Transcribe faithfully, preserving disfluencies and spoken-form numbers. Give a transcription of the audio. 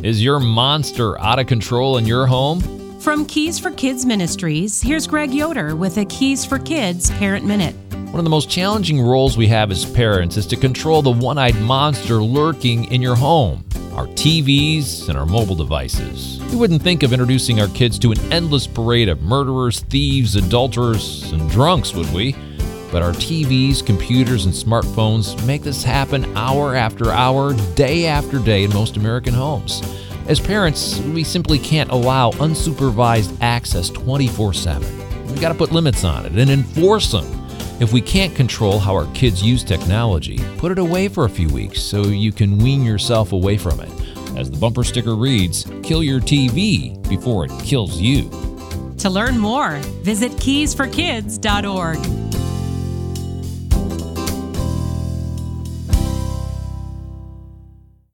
Is your monster out of control in your home? From Keys for Kids Ministries, here's Greg Yoder with a Keys for Kids Parent Minute. One of the most challenging roles we have as parents is to control the one-eyed monster lurking in your home, our T Vs and our mobile devices. We wouldn't think of introducing our kids to an endless parade of murderers, thieves, adulterers, and drunks, would we? But our T Vs, computers, and smartphones make this happen hour after hour, day after day in most American homes. As parents, we simply can't allow unsupervised access twenty-four seven. We've got to put limits on it and enforce them. If we can't control how our kids use technology, put it away for a few weeks so you can wean yourself away from it. As the bumper sticker reads, kill your T V before it kills you. To learn more, visit keys for kids dot org.